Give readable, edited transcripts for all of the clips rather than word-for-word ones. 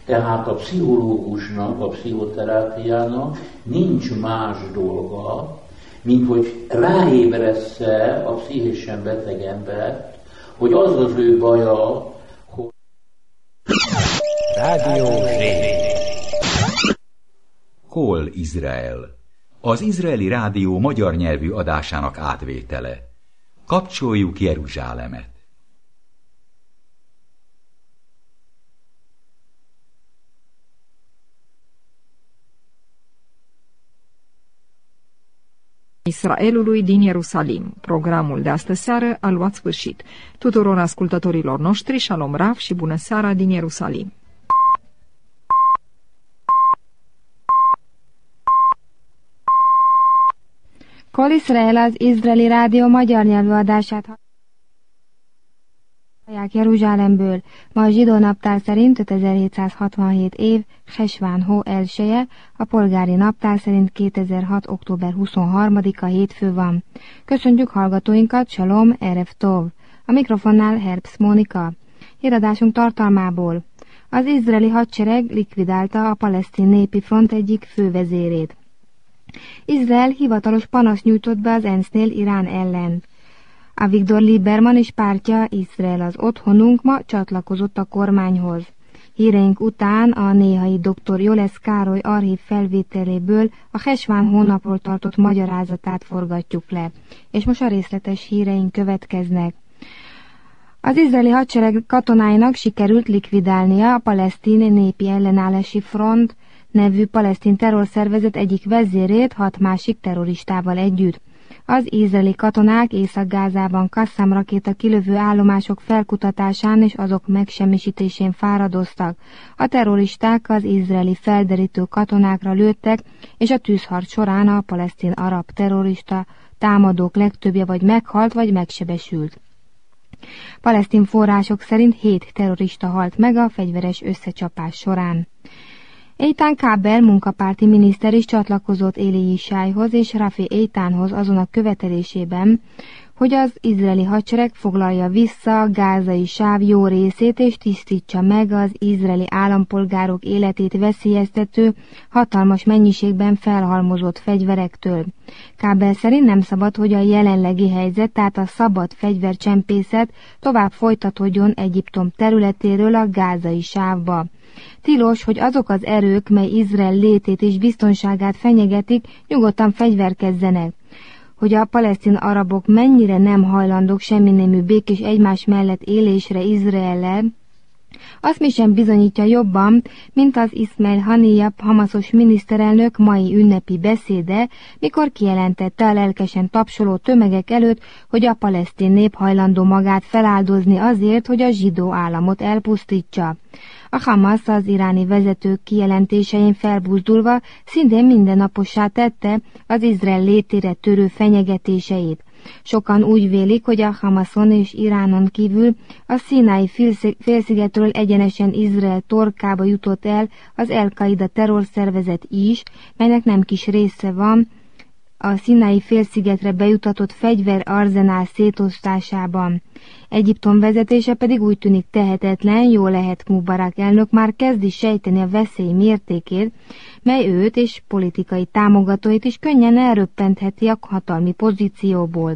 Tehát a pszichológusnak, a pszichoterápiának nincs más dolga, mint hogy ráébressze a pszichésen beteg embert, hogy az az ő baja, hogy... Rádió Zé. Hol Izrael? Az izraeli rádió magyar nyelvű adásának átvétele. Kapcsoljuk Jeruzsálemet. Israelului din Ierusalim. Programul de astă seară a luat sfârșit. Tuturor ascultătorilor noștri, Shalom Rav și bună seara din Ierusalim. Kol Israel az izraeli rádió magyar nyelvű adását hallják Jeruzsálemből. Ma a zsidó naptár szerint 5767 év, Hesván hó elsője, a polgári naptár szerint 2006. október 23-a hétfő van. Köszöntjük hallgatóinkat, Shalom, Erev Tov. A mikrofonnál Herbst Mónika. Híradásunk tartalmából. Az izraeli hadsereg likvidálta a palesztin népi front egyik fővezérét. Izrael hivatalos panaszt nyújtott be az ENSZ-nél Irán ellen. Avigdor Lieberman és pártja Izrael az otthonunk ma csatlakozott a kormányhoz. Híreink után a néhai dr. Jolesz Károly archív felvételéből a Hesván hónapról tartott magyarázatát forgatjuk le. És most a részletes híreink következnek. Az izraeli hadsereg katonáinak sikerült likvidálnia a palesztin népi ellenállási front nevű palesztin terrorszervezet egyik vezérét 6 másik terroristával együtt. Az izraeli katonák Észak-Gázában Kasszám rakéta kilövő állomások felkutatásán és azok megsemmisítésén fáradoztak. A terroristák az izraeli felderítő katonákra lőttek, és a tűzharc során a palesztin arab terrorista támadók legtöbbje vagy meghalt, vagy megsebesült. Palesztin források szerint 7 terrorista halt meg a fegyveres összecsapás során. Eitan Kábel munkapárti miniszter is csatlakozott Éli Isályhoz és Rafi Eitánhoz azon a követelésében, hogy az izraeli hadsereg foglalja vissza a gázai sáv jó részét és tisztítsa meg az izraeli állampolgárok életét veszélyeztető, hatalmas mennyiségben felhalmozott fegyverektől. Kábel szerint nem szabad, hogy a jelenlegi helyzet, tehát a szabad fegyvercsempészet tovább folytatódjon Egyiptom területéről a gázai sávba. Tilos, hogy azok az erők, mely Izrael létét és biztonságát fenyegetik, nyugodtan fegyverkezzenek. Hogy a palesztin arabok mennyire nem hajlandók semminemű békés egymás mellett élésre Izraellel, azt mi sem bizonyítja jobban, mint az Ismail Haniyeh hamaszos miniszterelnök mai ünnepi beszéde, mikor kijelentette a lelkesen tapsoló tömegek előtt, hogy a palesztin nép hajlandó magát feláldozni azért, hogy a zsidó államot elpusztítsa. A Hamasz az iráni vezetők kijelentésein felbuzdulva szintén mindennapossá tette az Izrael létére törő fenyegetéseit. Sokan úgy vélik, hogy a Hamaszon és Iránon kívül a Színái félszigetről egyenesen Izrael torkába jutott el az El-Qaida terrorszervezet is, melynek nem kis része van a Színái félszigetre bejutatott fegyverarzenál szétosztásában. Egyiptom vezetése pedig úgy tűnik tehetetlen, jól lehet Mubarak elnök már kezdi sejteni a veszély mértékét, mely őt és politikai támogatóit is könnyen elröppentheti a hatalmi pozícióból.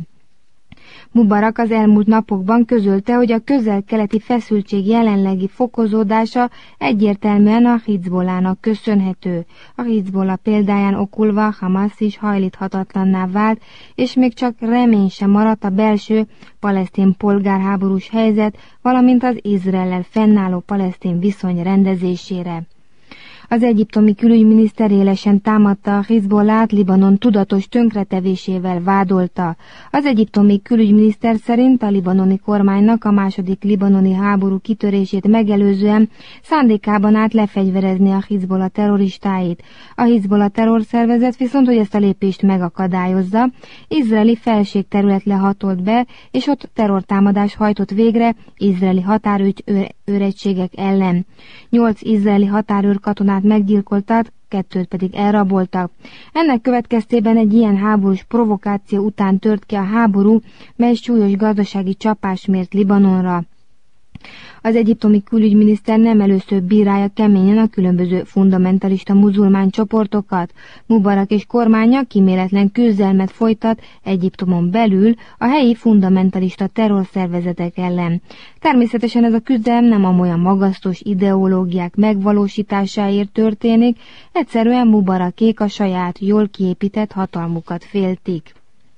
Mubarak az elmúlt napokban közölte, hogy a közel-keleti feszültség jelenlegi fokozódása egyértelműen a Hizbollának köszönhető. A Hizbollah példáján okulva Hamasz is hajlíthatatlanná vált, és még csak remény sem maradt a belső palesztin polgárháborús helyzet, valamint az Izraellel fennálló palesztin viszony rendezésére. Az egyiptomi külügyminiszter élesen támadta a Hizbollát, Libanon tudatos tönkretevésével vádolta. Az egyiptomi külügyminiszter szerint a libanoni kormánynak a második libanoni háború kitörését megelőzően szándékában állt lefegyverezni a Hizbollah terroristáit. A Hizbollah terrorszervezet viszont, hogy ezt a lépést megakadályozza, izraeli felségterületre hatolt be, és ott terrortámadás hajtott végre izraeli határőregységek ellen. 8 izraeli határőr katonát meggyilkoltak, 2 pedig elraboltak. Ennek következtében egy ilyen háborús provokáció után tört ki a háború, mely súlyos gazdasági csapás mért Libanonra. Az egyiptomi külügyminiszter nem először bírálja keményen a különböző fundamentalista muzulmán csoportokat. Mubarak és kormánya kíméletlen küzdelmet folytat Egyiptomon belül a helyi fundamentalista terrorszervezetek ellen. Természetesen ez a küzdelem nem amolyan magasztos ideológiák megvalósításáért történik, egyszerűen Mubarakék a saját jól kiépített hatalmukat féltik.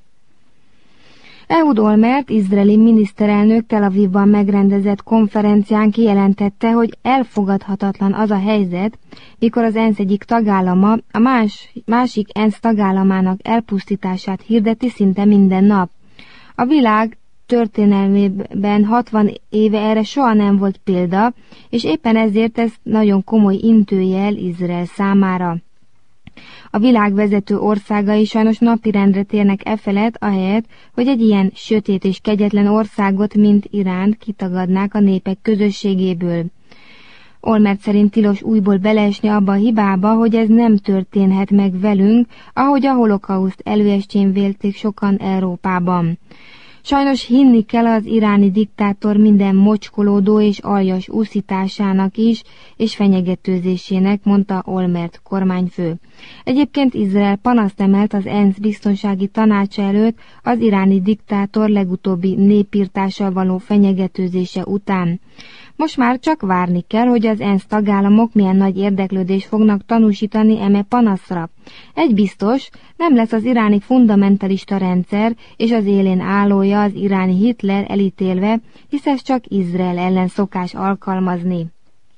Ehud Olmert, izraeli miniszterelnök Tel Avivban megrendezett konferencián kijelentette, hogy elfogadhatatlan az a helyzet, mikor az ENSZ egyik tagállama a másik ENSZ tagállamának elpusztítását hirdeti szinte minden nap. A világ történelmében 60 éve erre soha nem volt példa, és éppen ezért ez nagyon komoly intőjel Izrael számára. A világ vezető országai sajnos napirendre térnek efelett, ahelyett, hogy egy ilyen sötét és kegyetlen országot, mint Iránt kitagadnák a népek közösségéből. Olmert szerint tilos újból beleesni abba a hibába, hogy ez nem történhet meg velünk, ahogy a holokauszt előestjén vélték sokan Európában. Sajnos hinni kell az iráni diktátor minden mocskolódó és aljas úszításának is, és fenyegetőzésének, mondta Olmert kormányfő. Egyébként Izrael panaszt emelt az ENSZ biztonsági tanácsa előtt az iráni diktátor legutóbbi népirtással való fenyegetőzése után. Most már csak várni kell, hogy az ENSZ tagállamok milyen nagy érdeklődést fognak tanúsítani eme panaszra. Egy biztos, nem lesz az iráni fundamentalista rendszer és az élén állója az iráni Hitler elítélve, hisz ez csak Izrael ellen szokás alkalmazni.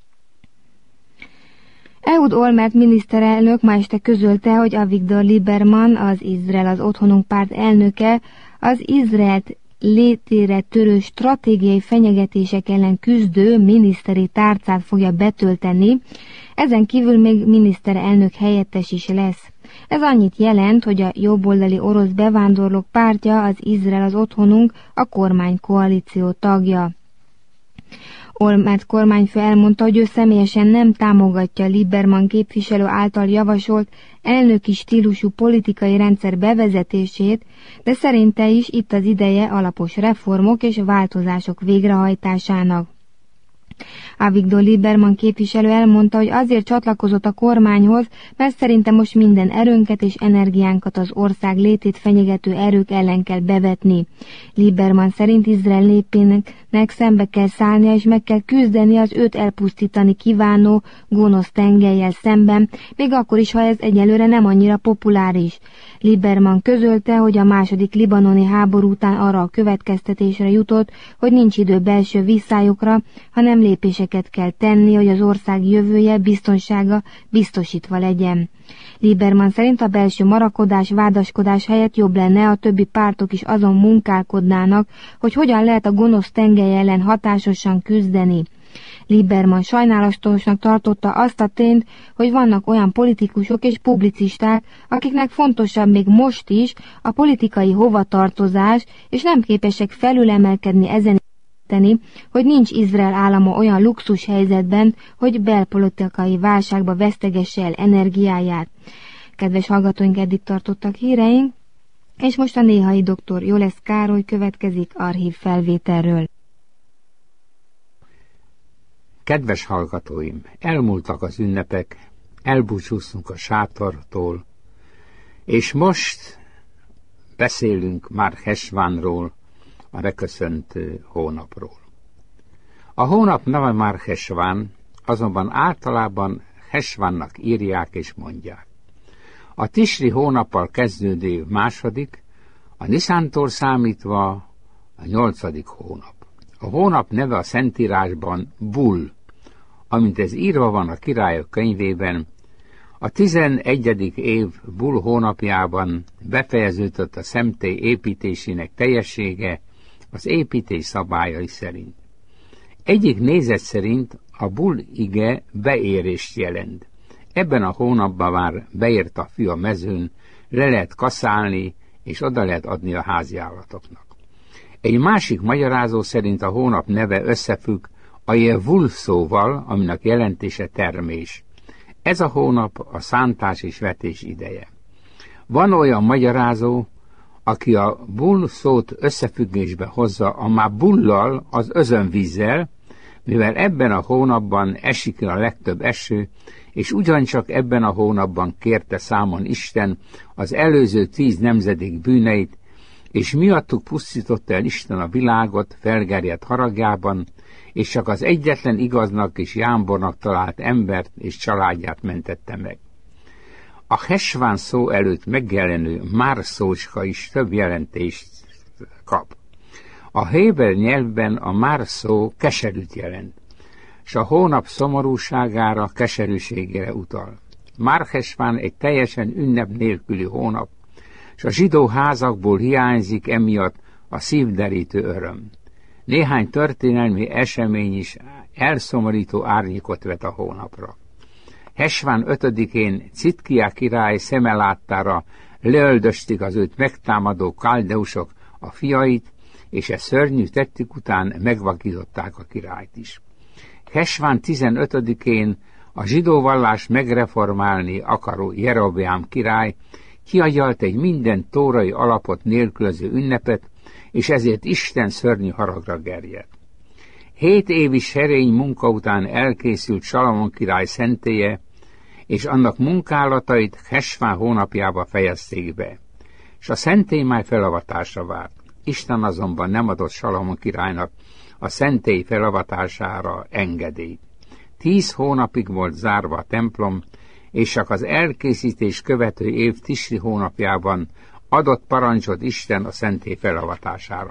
Ehud Olmert miniszterelnök ma este közölte, hogy Avigdor Lieberman, az Izrael az Otthonunk párt elnöke, az Izraelt létére törő stratégiai fenyegetések ellen küzdő miniszteri tárcát fogja betölteni, ezen kívül még miniszterelnök helyettes is lesz. Ez annyit jelent, hogy a jobboldali orosz bevándorlók pártja, az Izrael az Otthonunk, a kormánykoalíció tagja. Olmert kormányfő elmondta, hogy ő személyesen nem támogatja Lieberman képviselő által javasolt elnöki stílusú politikai rendszer bevezetését, de szerinte is itt az ideje alapos reformok és változások végrehajtásának. Avigdor Lieberman képviselő elmondta, hogy azért csatlakozott a kormányhoz, mert szerintem most minden erőnket és energiánkat az ország létét fenyegető erők ellen kell bevetni. Lieberman szerint Izrael népének szembe kell szállnia és meg kell küzdeni az őt elpusztítani kívánó gonosz tengellyel szemben, még akkor is, ha ez egyelőre nem annyira populáris. Lieberman közölte, hogy a második libanoni háború után arra a következtetésre jutott, hogy nincs idő belső visszályokra, hanem lépéseket kell tenni, hogy az ország jövője, biztonsága biztosítva legyen. Lieberman szerint a belső marakodás, vádaskodás helyett jobb lenne, a többi pártok is azon munkálkodnának, hogy hogyan lehet a gonosz tengely ellen hatásosan küzdeni. Lieberman sajnálatosnak tartotta azt a tényt, hogy vannak olyan politikusok és publicisták, akiknek fontosabb még most is a politikai hovatartozás, és nem képesek felülemelkedni ezen, hogy nincs Izrael állama olyan luxus helyzetben, hogy belpolitikai válságba vesztegesse el energiáját. Kedves hallgatóink, eddig tartottak híreink, és most a néhai dr. Jolesz Károly következik archív felvételről. Kedves hallgatóim, elmúltak az ünnepek, elbúcsúztunk a sátortól, és most beszélünk már Hesvánról, a beköszöntő hónapról. A hónap neve már Hesván, azonban általában Hesvánnak írják és mondják. A Tisri hónappal kezdődő év második, a Niszántól számítva a 8. hónap. A hónap neve a Szentírásban Bul, amint ez írva van a Királyok könyvében. A 11. év Bul hónapjában befejeződött a szemtély építésének teljessége az építés szabályai szerint. Egyik nézet szerint a Bul ige beérést jelent. Ebben a hónapban már beért a fű a mezőn, le lehet kaszálni, és oda lehet adni a háziállatoknak. Egy másik magyarázó szerint a hónap neve összefügg a Jevul szóval, aminek jelentése termés. Ez a hónap a szántás és vetés ideje. Van olyan magyarázó, aki a Bul szót összefüggésbe hozza a Mabullal, az özönvízzel, mivel ebben a hónapban esik a legtöbb eső, és ugyancsak ebben a hónapban kérte számon Isten az előző 10 nemzedék bűneit, és miattuk pusztította el Isten a világot felgerjedt haragjában, és csak az egyetlen igaznak és jámbornak talált embert és családját mentette meg. A Hesván szó előtt megjelenő már szócska is több jelentést kap. A héber nyelvben a már szó keserűt jelent, s a hónap szomorúságára, keserűségére utal. Már Hesván egy teljesen ünnep nélküli hónap, s a zsidó házakból hiányzik emiatt a szívderítő öröm. Néhány történelmi esemény is elszomorító árnyékot vet a hónapra. Hesván 5-én Citkia király szeme láttára leöldözték az őt megtámadó kaldeusok a fiait, és e szörnyű tettük után megvakították a királyt is. Hesván 15-én a zsidó vallás megreformálni akaró Jerobeám király kiagyalt egy minden tórai alapot nélkülöző ünnepet, és ezért Isten szörnyű haragra gerjedt. 7 évi serény munka után elkészült Salamon király szentélye, és annak munkálatait Hesván hónapjába fejezték be, és a szentély már felavatásra várt. Isten azonban nem adott Salamon királynak a szentély felavatására engedélyt. 10 hónapig volt zárva a templom, és csak az elkészítés követő év Tisri hónapjában adott parancsot Isten a szentély felavatására.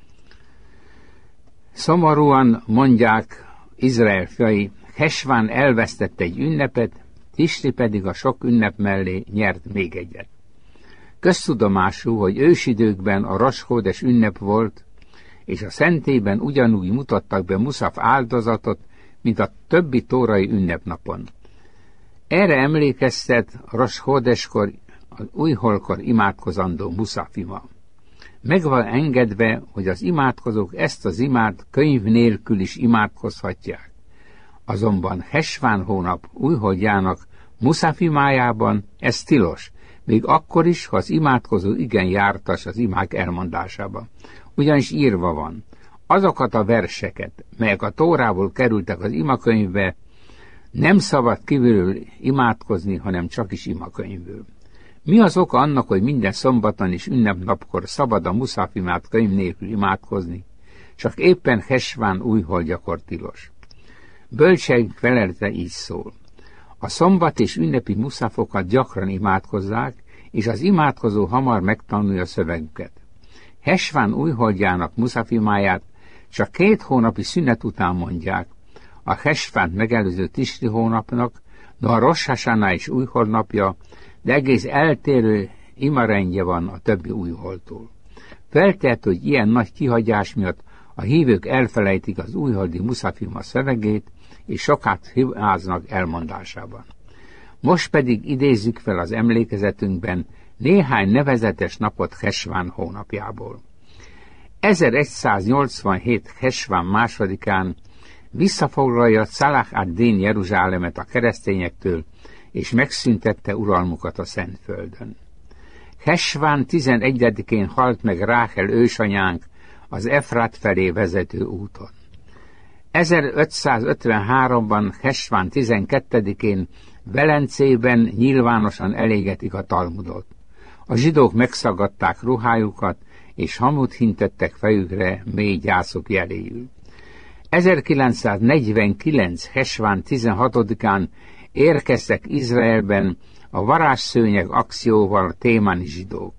Szomorúan mondják Izrael fiai, Hesván elvesztett egy ünnepet, Tisri pedig a sok ünnep mellé nyert még egyet. Köztudomású, hogy ősidőkben a Roshódes ünnep volt, és a szentélyben ugyanúgy mutattak be muszaf áldozatot, mint a többi tórai ünnepnapon. Erre emlékeztet a Roshódeskor, az újholkor imádkozandó muszafima. Meg van engedve, hogy az imádkozók ezt az imát könyv nélkül is imádkozhatják. Azonban Hesván hónap újholdjának muszafimájában ez tilos, még akkor is, ha az imádkozó igen jártas az imák elmondásában. Ugyanis írva van, azokat a verseket, melyek a Tórából kerültek az imakönyvbe, nem szabad kívülről imádkozni, hanem csak is imakönyvből. Mi az oka annak, hogy minden szombaton és ünnepnapkor szabad a muszafimát könyv nélkül imádkozni, csak éppen Hesván újholdjakor tilos? Bölcseink felelete így szól. A szombat és ünnepi muszafokat gyakran imádkozzák, és az imádkozó hamar megtanulja a szövegüket. Hesván újholdjának muszafimáját csak 2 hónapi szünet után mondják, a Hesvánt megelőző Tisri hónapnak, de a Rosh Hashanah is újholdnapja, de egész eltérő imarendje van a többi újholdtól. Feltehető, hogy ilyen nagy kihagyás miatt a hívők elfelejtik az újholdi muszafima szövegét, és sokat hibáznak elmondásában. Most pedig idézzük fel az emlékezetünkben néhány nevezetes napot Hesván hónapjából. 1187 Hesván másodikán visszafoglalja Szalah ad-Din Jeruzsálemet a keresztényektől, és megszüntette uralmukat a Szentföldön. Hesván 11-én halt meg Ráhel ősanyánk az Efrát felé vezető úton. 1553-ban Hesván 12-én Velencében nyilvánosan elégetik a Talmudot. A zsidók megszaggatták ruhájukat, és hamut hintettek fejükre mély gyászok jeléül. 1949. Hesván 16-án érkeztek Izraelben a varázsszőnyeg akcióval témáni zsidók.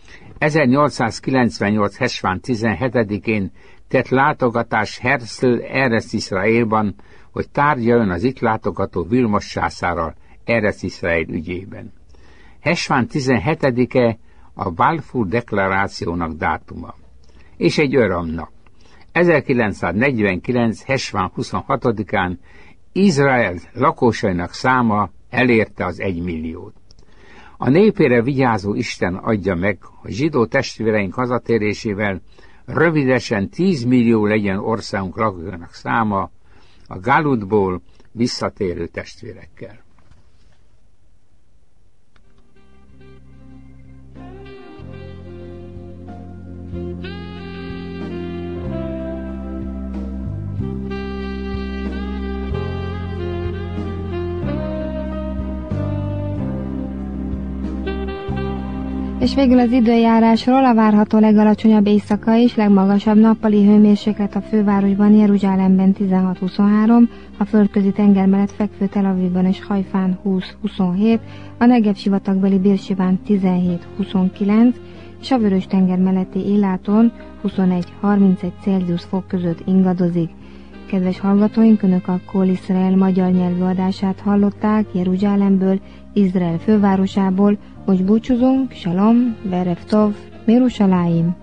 1898. Hesván 17-én tett látogatás Herzl Eretz Iszraélban, hogy tárgyaljon az itt látogató Vilmos császárral Eretz Iszraél ügyében. Hesván 17-e a Balfour deklarációnak dátuma, és egy örömnap. 1949. Hesván 26-án Izrael lakosainak száma elérte az 1 milliót. A népére vigyázó Isten adja meg, hogy zsidó testvéreink hazatérésével rövidesen 10 millió legyen országunk lakóinak száma a Galutból visszatérő testvérekkel. És végül az időjárásról: a várható legalacsonyabb éjszaka és legmagasabb nappali hőmérséklet a fővárosban, Jeruzsálemben 16-23, a földközi tenger mellett fekvő Tel Avivban és Hajfán 20-27, a Negev sivatagbeli Bérsiván 17-29, és a Vörös tenger melletti Éláton 21-31 Celsius fok között ingadozik. Kedves hallgatóink, Önök a Kol Izrael magyar nyelvű adását hallották Jeruzsálemből, Izrael fővárosából. Most búcsúzunk, Shalom, Verev Tov, Mirushalayim.